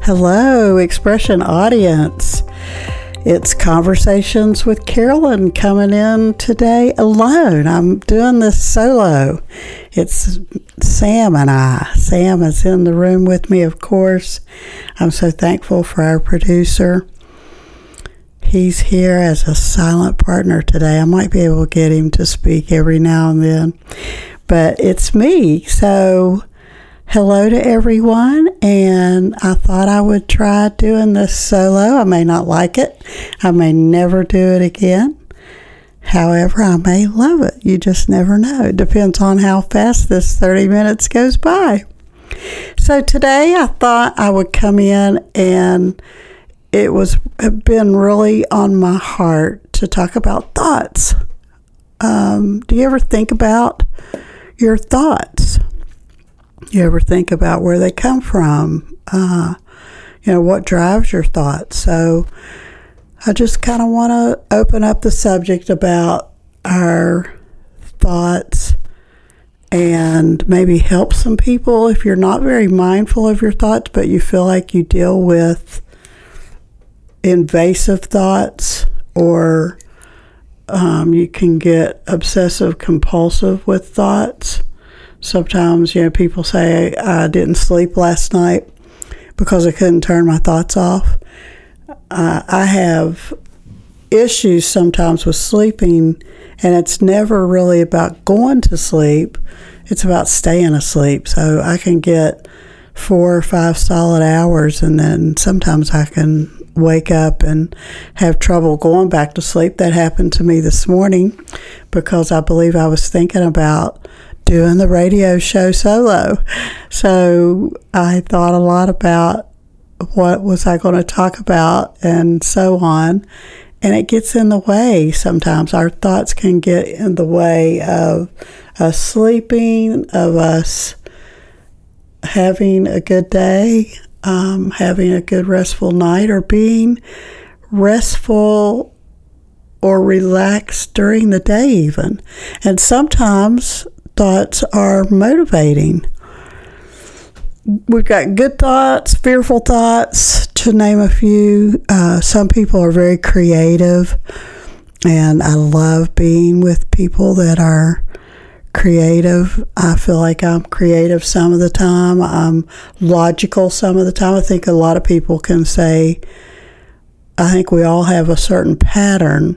Hello, Expression audience. It's Conversations with Carolyn coming in today alone. I'm doing this solo. It's Sam and I. Sam is in the room with me, of course. I'm so thankful for our producer. He's here as a silent partner today. I might be able to get him to speak every now and then, but it's me. So hello to everyone, and I thought I would try doing this solo. I may not like it. I may never do it again. However, I may love it. You just never know. It depends on how fast this 30 minutes goes by. So today I thought I would come in, and it was been really on my heart to talk about thoughts. Do you ever think about your thoughts? You ever think about where they come from? What drives your thoughts? So I just kind of want to open up the subject about our thoughts and maybe help some people if you're not very mindful of your thoughts, but you feel like you deal with invasive thoughts, or you can get obsessive compulsive with thoughts. Sometimes, people say, I didn't sleep last night because I couldn't turn my thoughts off. I have issues sometimes with sleeping, and it's never really about going to sleep. It's about staying asleep. So I can get 4 or 5 solid hours, and then sometimes I can wake up and have trouble going back to sleep. That happened to me this morning because I believe I was thinking about doing the radio show solo. So I thought a lot about what was I going to talk about and so on. And it gets in the way sometimes. Our thoughts can get in the way of us sleeping, of us having a good day, having a good restful night, or being restful or relaxed during the day even. And sometimes thoughts are motivating. We've got good thoughts, fearful thoughts, to name a few. Some people are very creative, and I love being with people that are creative. I feel like I'm creative some of the time. I'm logical some of the time. I think a lot of people can say, I think we all have a certain pattern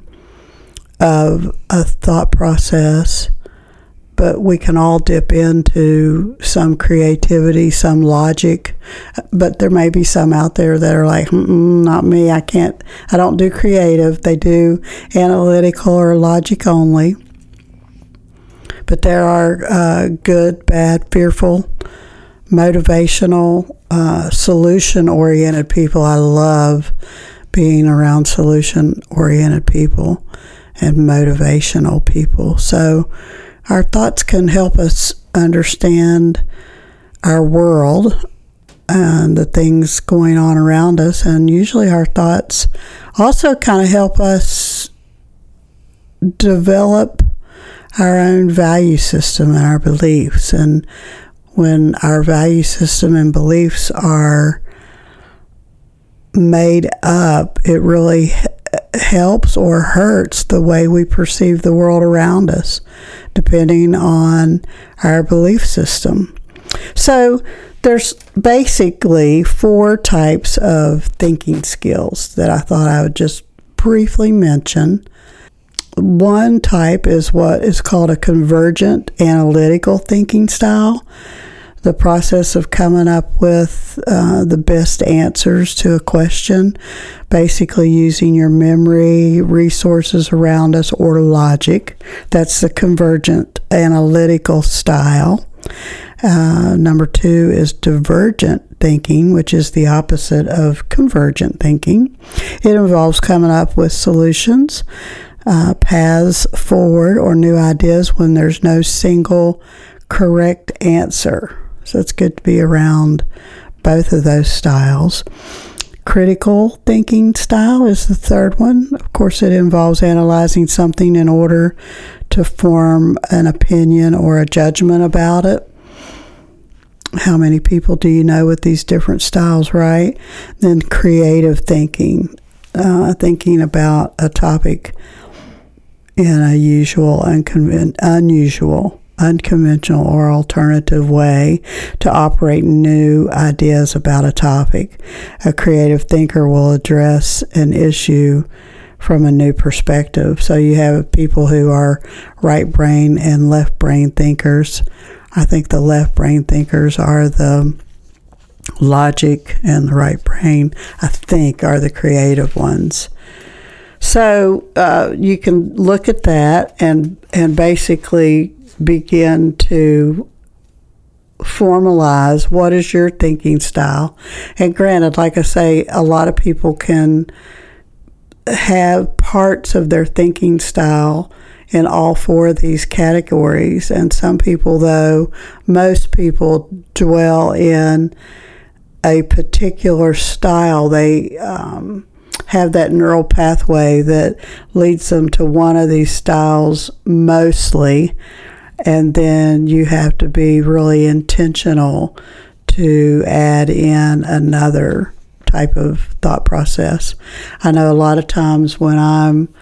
of a thought process, but we can all dip into some creativity, some logic. But there may be some out there that are like, not me. I don't do creative. They do analytical or logic only. But there are good, bad, fearful, motivational, solution-oriented people. I love being around solution-oriented people and motivational people. So our thoughts can help us understand our world and the things going on around us. And usually our thoughts also kind of help us develop our own value system and our beliefs. And when our value system and beliefs are made up, it really helps or hurts the way we perceive the world around us, depending on our belief system. So there's basically 4 types of thinking skills that I thought I would just briefly mention. One type is what is called a convergent analytical thinking style. The process of coming up with the best answers to a question, basically using your memory, resources around us, or logic. That's the convergent analytical style. Number 2 is divergent thinking, which is the opposite of convergent thinking. It involves coming up with solutions, paths forward, or new ideas when there's no single correct answer. So it's good to be around both of those styles. Critical thinking style is the third one. Of course, it involves analyzing something in order to form an opinion or a judgment about it. how many people do you know with these different styles, right? Then creative thinking, thinking about a topic in a unusual, unconventional, or alternative way to operate new ideas about a topic. A creative thinker will address an issue from a new perspective. So you have people who are right brain and left brain thinkers. I think the left brain thinkers are the logic, and the right brain, I think, are the creative ones. So you can look at that and basically begin to formalize what is your thinking style. And granted, like I say, a lot of people can have parts of their thinking style in all four of these categories. And some people, though, most people dwell in a particular style. They have that neural pathway that leads them to one of these styles mostly. And then you have to be really intentional to add in another type of thought process. I know a lot of times when I'm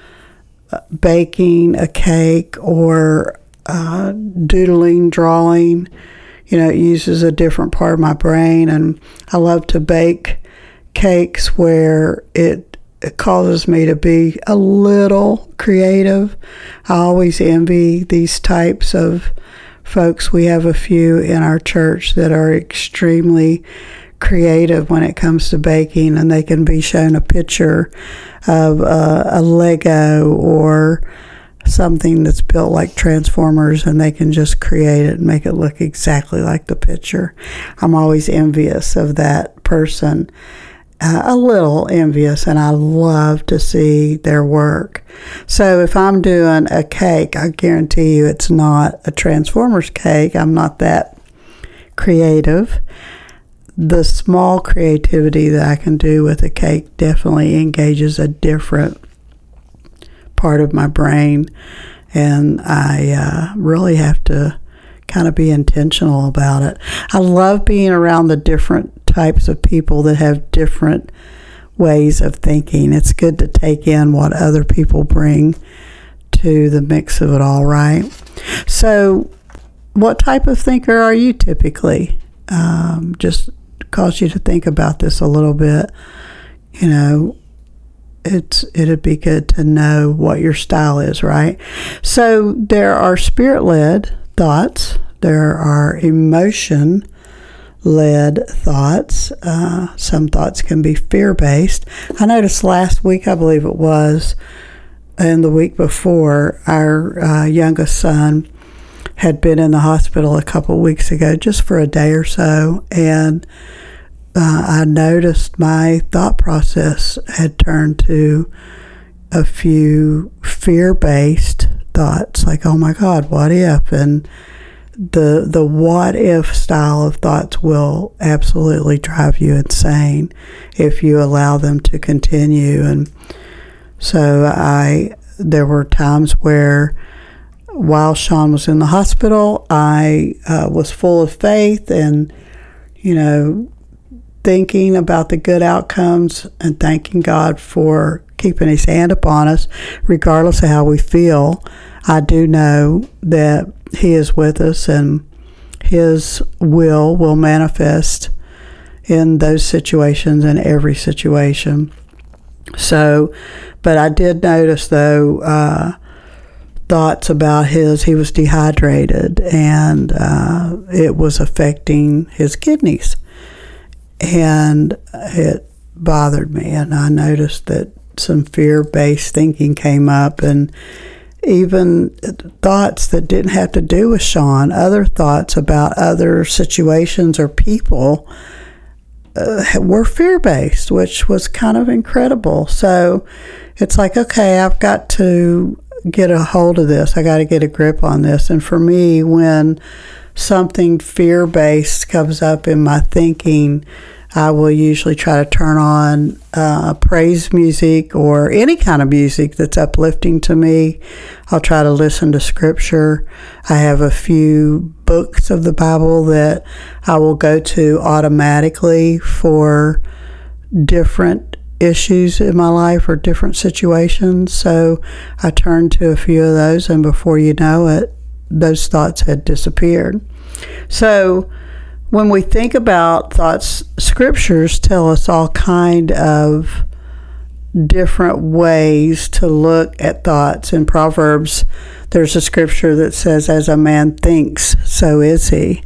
baking a cake or doodling, drawing, it uses a different part of my brain. And I love to bake cakes where it causes me to be a little creative. I always envy these types of folks. We have a few in our church that are extremely creative when it comes to baking, and they can be shown a picture of a Lego or something that's built like Transformers, and they can just create it and make it look exactly like the picture. I'm always envious of that person, a little envious, and I love to see their work. So if I'm doing a cake, I guarantee you it's not a Transformers cake. I'm not that creative. The small creativity that I can do with a cake definitely engages a different part of my brain, and I really have to kind of be intentional about it. I love being around the different types of people that have different ways of thinking. It's good to take in what other people bring to the mix of it all, right? So what type of thinker are you typically? Just cause you to think about this a little bit. It'd be good to know what your style is, right? So there are spirit-led thoughts. There are emotion-led thoughts. Some thoughts can be fear-based. I noticed last week, I believe it was, and the week before, our youngest son had been in the hospital a couple of weeks ago, just for a day or so, and I noticed my thought process had turned to a few fear-based thoughts, like, oh my God, what if? And the what if style of thoughts will absolutely drive you insane if you allow them to continue. And so there were times where, while Sean was in the hospital, I was full of faith and, thinking about the good outcomes and thanking God for keeping his hand upon us, regardless of how we feel. I do know that he is with us, and his will manifest in those situations, in every situation. So, but I did notice, though, thoughts about he was dehydrated, and it was affecting his kidneys. And it bothered me, and I noticed that some fear-based thinking came up, and even thoughts that didn't have to do with Sean, other thoughts about other situations or people were fear-based, which was kind of incredible. So it's like, okay, I've got to get a hold of this. I got to get a grip on this. And for me, when something fear-based comes up in my thinking, I will usually try to turn on praise music or any kind of music that's uplifting to me. I'll try to listen to scripture. I have a few books of the Bible that I will go to automatically for different issues in my life or different situations. So I turned to a few of those, and before you know it, those thoughts had disappeared. So when we think about thoughts, scriptures tell us all kind of different ways to look at thoughts. In Proverbs, there's a scripture that says, as a man thinks, so is he.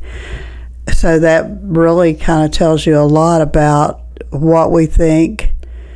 So that really kind of tells you a lot about what we think.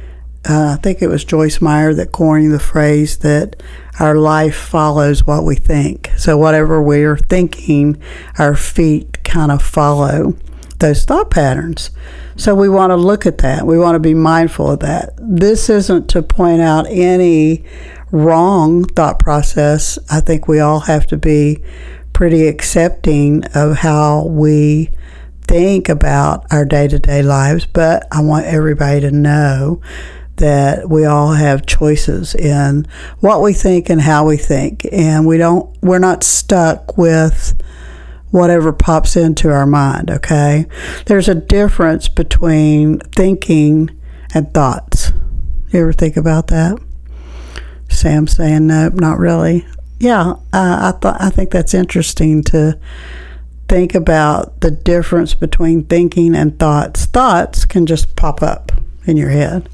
I think it was Joyce Meyer that coined the phrase that our life follows what we think. So whatever we're thinking, our feet kind of follow those thought patterns. So we want to look at that. We want to be mindful of that. This isn't to point out any wrong thought process. I think we all have to be pretty accepting of how we think about our day-to-day lives, but I want everybody to know that we all have choices in what we think and how we think, and we're not stuck with whatever pops into our mind, okay? There's a difference between thinking and thoughts. You ever think about that? Sam saying nope, not really. Yeah, I think that's interesting to think about the difference between thinking and thoughts. Thoughts can just pop up in your head.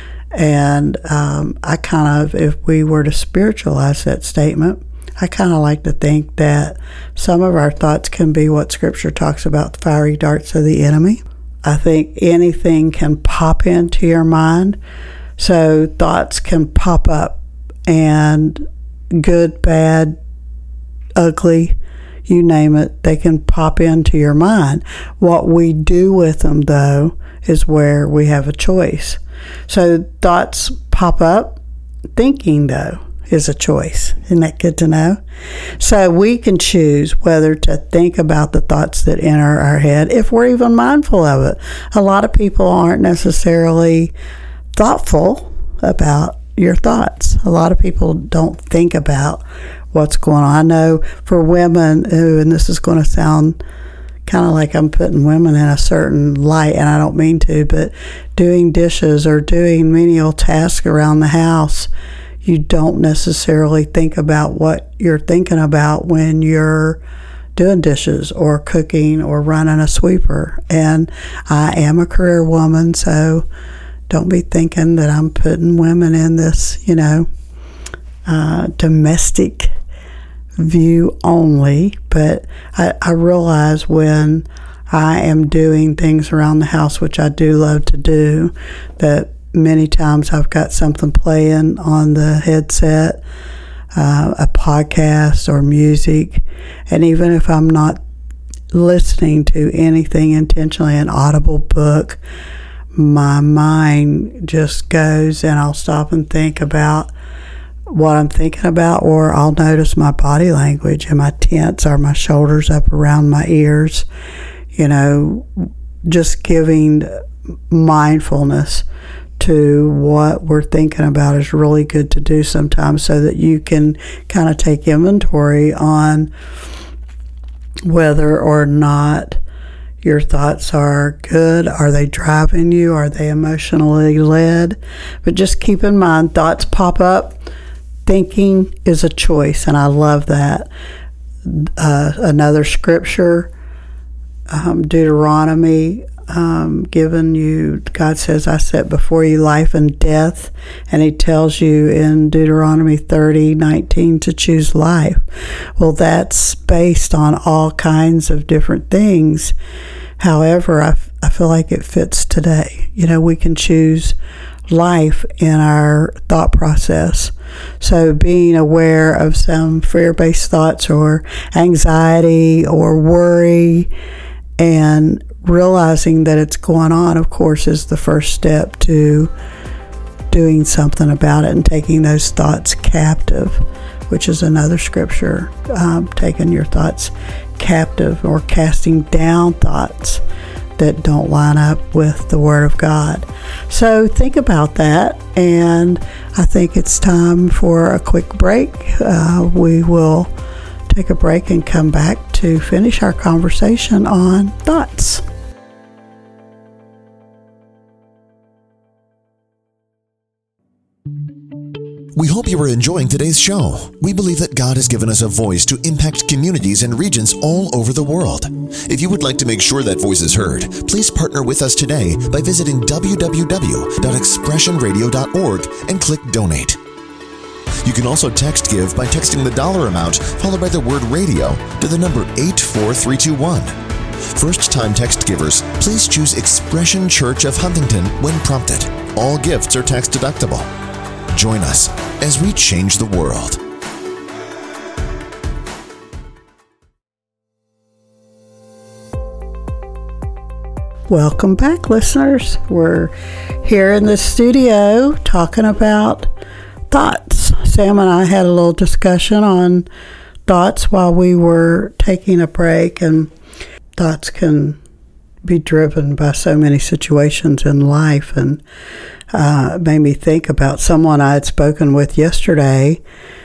And I kind of, if we were to spiritualize that statement, I kind of like to think that some of our thoughts can be what Scripture talks about, the fiery darts of the enemy. I think anything can pop into your mind. So thoughts can pop up, and good, bad, ugly, you name it, they can pop into your mind. What we do with them, though, is where we have a choice. So thoughts pop up. Thinking, though, is a choice. Isn't that good to know? So we can choose whether to think about the thoughts that enter our head if we're even mindful of it. A lot of people aren't necessarily thoughtful about your thoughts. A lot of people don't think about what's going on. I know for women who, and this is going to sound kind of like I'm putting women in a certain light, and I don't mean to, but doing dishes or doing menial tasks around the house, you don't necessarily think about what you're thinking about when you're doing dishes or cooking or running a sweeper. And I am a career woman, so don't be thinking that I'm putting women in this, domestic view only. But I realize when I am doing things around the house, which I do love to do, that many times I've got something playing on the headset, a podcast or music, and even if I'm not listening to anything intentionally, an audible book, my mind just goes, and I'll stop and think about what I'm thinking about, or I'll notice my body language. Am I tense? Are my shoulders up around my ears? Just giving mindfulness to what we're thinking about is really good to do sometimes, so that you can kind of take inventory on whether or not your thoughts are good. Are they driving you? Are they emotionally led? But just keep in mind, thoughts pop up. Thinking is a choice, and I love that. Another scripture, Deuteronomy, God says, I set before you life and death, and he tells you in Deuteronomy 30:19 to choose life. Well, that's based on all kinds of different things. However, I feel like it fits today. We can choose life in our thought process. So being aware of some fear-based thoughts or anxiety or worry, and realizing that it's going on, of course, is the first step to doing something about it and taking those thoughts captive, which is another scripture, taking your thoughts captive or casting down thoughts that don't line up with the Word of God. So think about that, and I think it's time for a quick break. We will take a break and come back to finish our conversation on thoughts. We hope you are enjoying today's show. We believe that God has given us a voice to impact communities and regions all over the world. If you would like to make sure that voice is heard, please partner with us today by visiting www.expressionradio.org and click Donate. You can also text give by texting the dollar amount followed by the word radio to the number 84321. First-time text givers, please choose Expression Church of Huntington when prompted. All gifts are tax deductible. Join us as we change the world. Welcome back, listeners. We're here in the studio talking about thoughts. Sam and I had a little discussion on thoughts while we were taking a break, and thoughts can be driven by so many situations in life, and it made me think about someone I had spoken with yesterday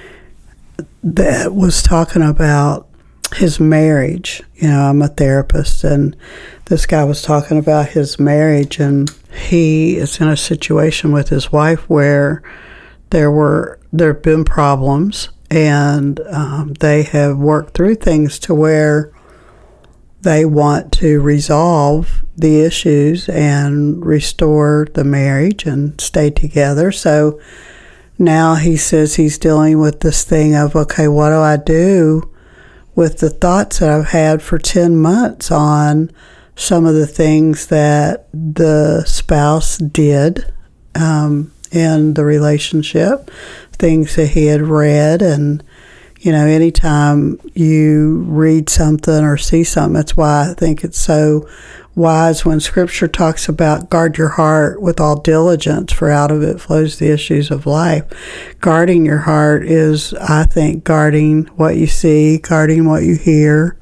that was talking about his marriage. You know, I'm a therapist, and this guy was talking about his marriage, and he is in a situation with his wife where there have been problems, and they have worked through things to where they want to resolve the issues and restore the marriage and stay together. So now he says he's dealing with this thing of, okay, what do I do with the thoughts that I've had for 10 months on some of the things that the spouse did in the relationship, things that he had read. And you know, anytime you read something or see something, that's why I think it's so wise when Scripture talks about guard your heart with all diligence, for out of it flows the issues of life. Guarding your heart is, I think, guarding what you see, guarding what you hear,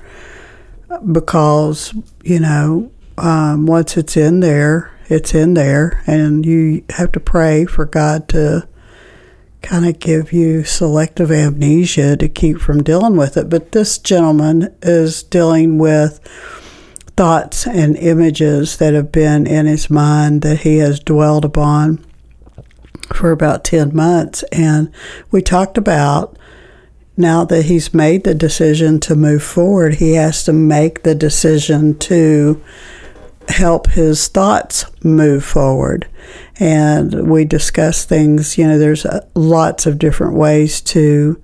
because, you know, once it's in there, and you have to pray for God to kind of give you selective amnesia to keep from dealing with it. But this gentleman is dealing with thoughts and images that have been in his mind that he has dwelled upon for about 10 months. And we talked about, now that he's made the decision to move forward, he has to make the decision to help his thoughts move forward. And we discuss things, you know, there's lots of different ways to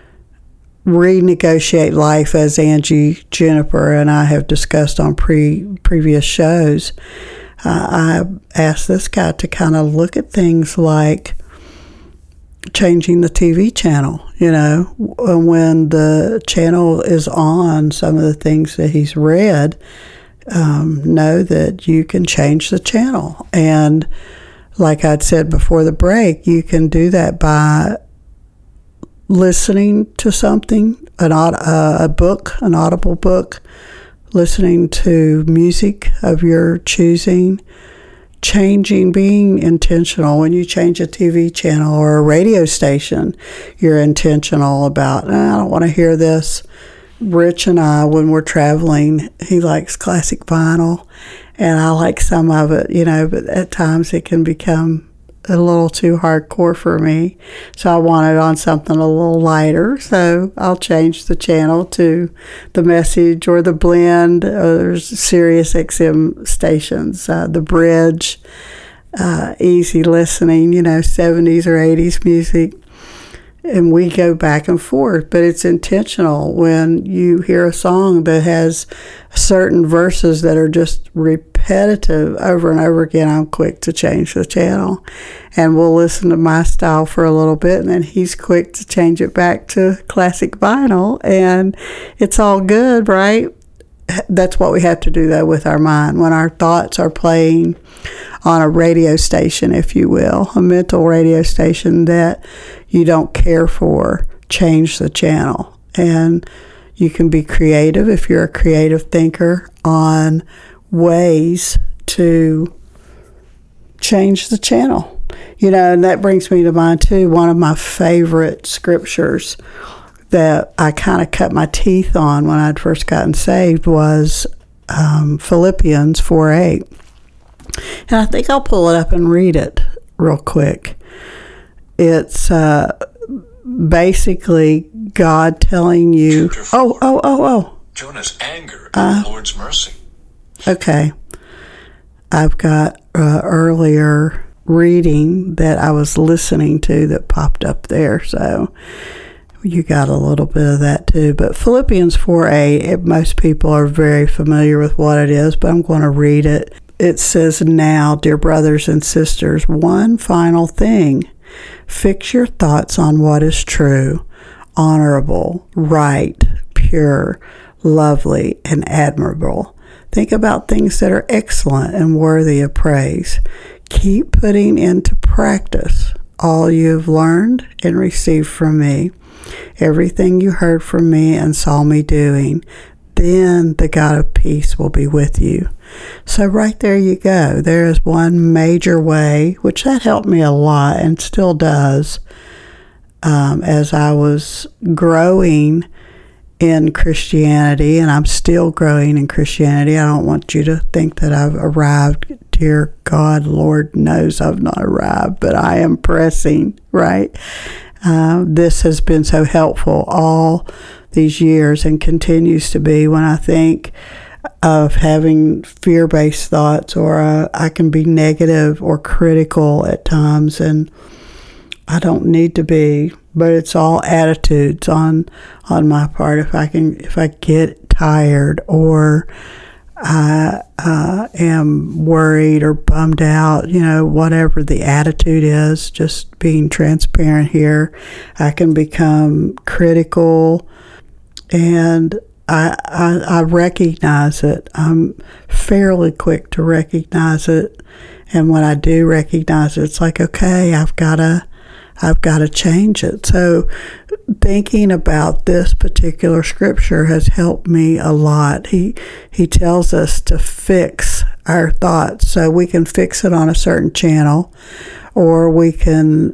renegotiate life, as Angie Juniper and I have discussed on previous shows. I asked this guy to kind of look at things like changing the TV channel. You know, when the channel is on, some of the things that he's read, know that you can change the channel. And like I'd said before the break, you can do that by listening to something, a book, an audible book, listening to music of your choosing, changing, being intentional. When you change a TV channel or a radio station, you're intentional about, I don't want to hear this. Rich and I, when we're traveling, he likes classic vinyl, and I like some of it, you know, but at times it can become a little too hardcore for me. So I want it on something a little lighter, so I'll change the channel to the Message or the Blend, or there's Sirius XM stations, the Bridge, easy listening, you know, 70s or 80s music. And we go back and forth, but it's intentional. When you hear a song that has certain verses that are just repetitive over and over again, I'm quick to change the channel. And we'll listen to my style for a little bit, and then he's quick to change it back to classic vinyl. And it's all good, right? That's what we have to do, though, with our mind. When our thoughts are playing on a radio station, if you will, a mental radio station that you don't care for, change the channel. And you can be creative if you're a creative thinker on ways to change the channel. And that brings me to mind too. One of my favorite scriptures that I kind of cut my teeth on when I'd first gotten saved was Philippians 4:8. And I think I'll pull it up and read it real quick. It's basically God telling you, Jonah's anger at the Lord's mercy. Okay. I've got earlier reading that I was listening to that popped up there, so you got a little bit of that too. But Philippians 4:8, most people are very familiar with what it is, but I'm going to read it. It says, "Now, dear brothers and sisters, one final thing. Fix your thoughts on what is true, honorable, right, pure, lovely, and admirable. Think about things that are excellent and worthy of praise. Keep putting into practice all you have learned and received from me, everything you heard from me and saw me doing. Then the God of peace will be with you." So right there you go. There is one major way, which that helped me a lot and still does, as I was growing in Christianity, and I'm still growing in Christianity. I don't want you to think that I've arrived. Dear God, Lord knows I've not arrived, but I am pressing, right? This has been so helpful all these years and continues to be when I think of having fear-based thoughts, or I can be negative or critical at times, and I don't need to be, but it's all attitudes on my part. If I get tired, or I am worried or bummed out, whatever the attitude is, just being transparent here, I can become critical, and I recognize it. I'm fairly quick to recognize it, and when I do recognize it, it's like, okay, I've got to change it. So thinking about this particular scripture has helped me a lot. He tells us to fix our thoughts, so we can fix it on a certain channel, or we can,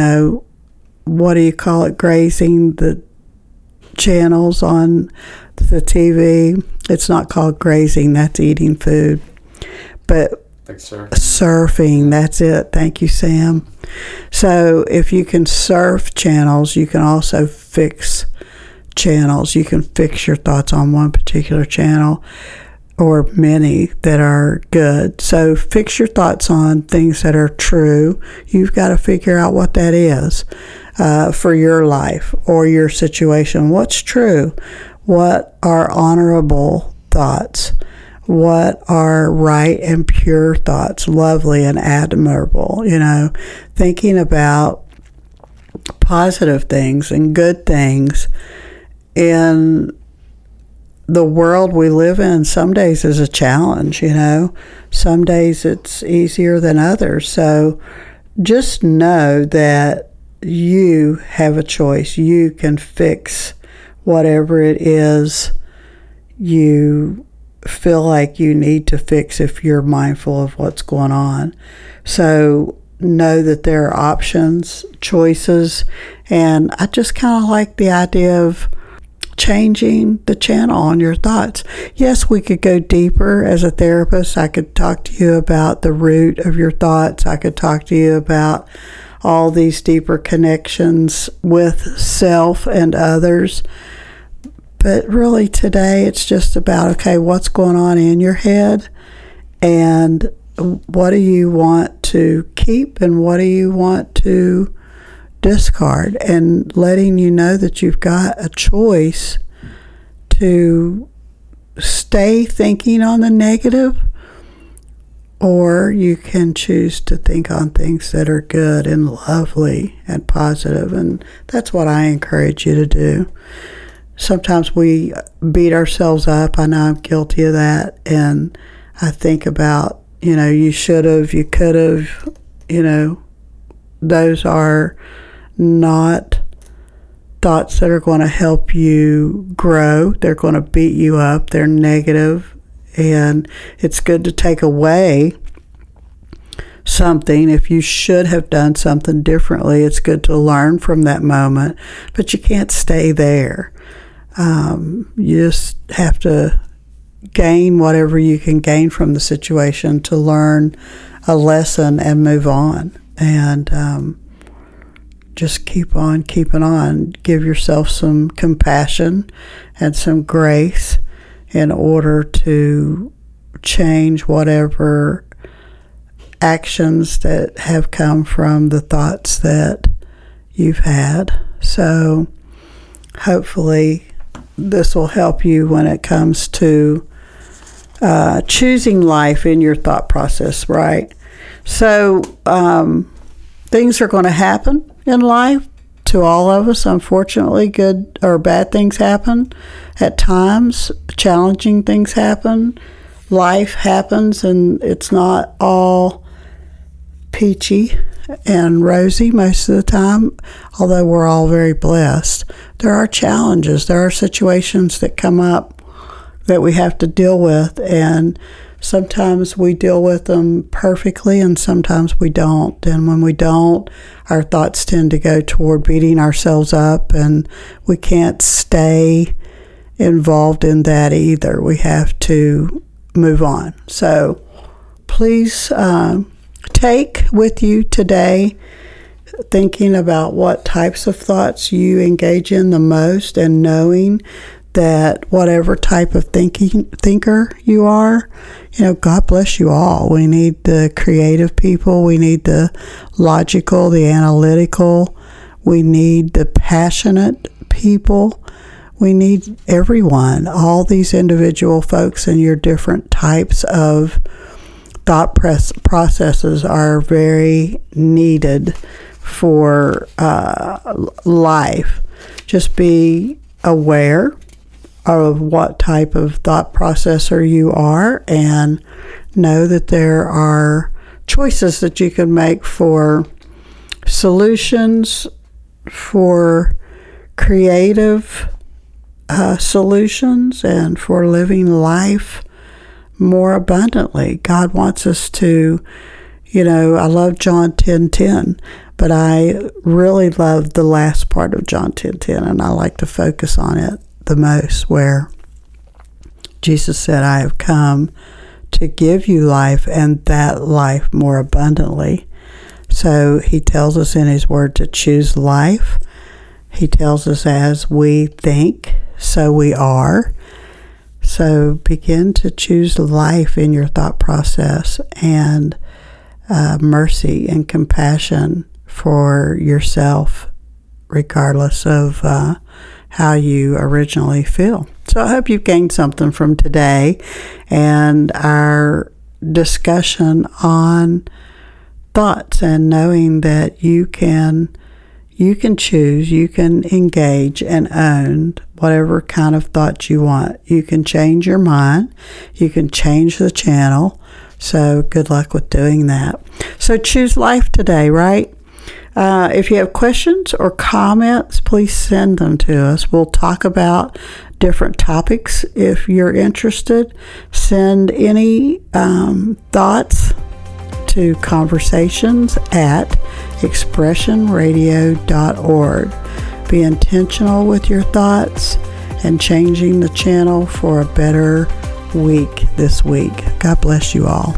what do you call it, grazing the channels on the TV. It's not called grazing, that's eating food. But Like surfing, that's it. Thank you, Sam. So if you can surf channels, you can also fix channels. You can fix your thoughts on one particular channel, or many that are good. So fix your thoughts on things that are true. You've got to figure out what that is for your life or your situation. What's true? What are honorable thoughts? What are right and pure thoughts, lovely and admirable? Thinking about positive things and good things in the world we live in. Some days is a challenge, Some days it's easier than others. So just know that you have a choice. You can fix whatever it is you feel like you need to fix if you're mindful of what's going on. So know that there are options, choices, and I just kind of like the idea of changing the channel on your thoughts. Yes, we could go deeper as a therapist. I could talk to you about the root of your thoughts. I could talk to you about all these deeper connections with self and others. But really today it's just about, okay, what's going on in your head, and what do you want to keep and what do you want to discard, and letting you know that you've got a choice to stay thinking on the negative, or you can choose to think on things that are good and lovely and positive, and that's what I encourage you to do. Sometimes we beat ourselves up. I know I'm guilty of that. And I think about, you should have, you could have, those are not thoughts that are going to help you grow. They're going to beat you up. They're negative. And it's good to take away something. If you should have done something differently, it's good to learn from that moment, but you can't stay there. You just have to gain whatever you can gain from the situation to learn a lesson and move on. And just keep on keeping on. Give yourself some compassion and some grace in order to change whatever actions that have come from the thoughts that you've had. So hopefully this will help you when it comes to choosing life in your thought process, right? So things are going to happen in life to all of us. Unfortunately, good or bad things happen at times. Challenging things happen. Life happens, and it's not all peachy and rosy most of the time, although we're all very blessed. There are challenges. There are situations that come up that we have to deal with, and sometimes we deal with them perfectly and sometimes we don't. And when we don't, our thoughts tend to go toward beating ourselves up, and we can't stay involved in that either. We have to move on. So please take with you today thinking about what types of thoughts you engage in the most, and knowing that whatever type of thinker you are, God bless you all. We need the creative people. We need the logical, the analytical. We need the passionate people. We need everyone, all these individual folks, and your different types of thought processes are very needed for life. Just be aware of what type of thought processor you are, and know that there are choices that you can make for solutions, for creative solutions, and for living life more abundantly. God wants us to, I love John 10:10, but I really love the last part of John 10:10, and I like to focus on it the most, where Jesus said, I have come to give you life, and that life more abundantly. So he tells us in his word to choose life. He tells us, as we think, so we are. So begin to choose life in your thought process, and mercy and compassion for yourself, regardless of how you originally feel. So I hope you've gained something from today and our discussion on thoughts, and knowing that you can choose, you can engage and own whatever kind of thoughts you want. You can change your mind. You can change the channel. So good luck with doing that. So choose life today, right? If you have questions or comments, please send them to us. We'll talk about different topics if you're interested. Send any thoughts to conversations@expressionradio.org. Be intentional with your thoughts and changing the channel for a better week this week. God bless you all.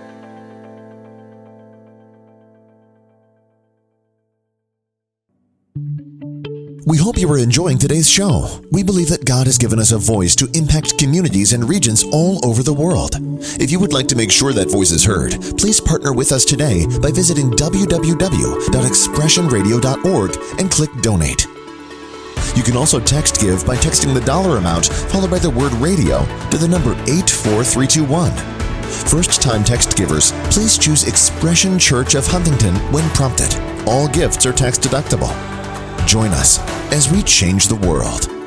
We hope you are enjoying today's show. We believe that God has given us a voice to impact communities and regions all over the world. If you would like to make sure that voice is heard, please partner with us today by visiting www.expressionradio.org and click Donate. You can also text give by texting the dollar amount followed by the word radio to the number 84321. First-time text givers, please choose Expression Church of Huntington when prompted. All gifts are tax deductible. Join us as we change the world.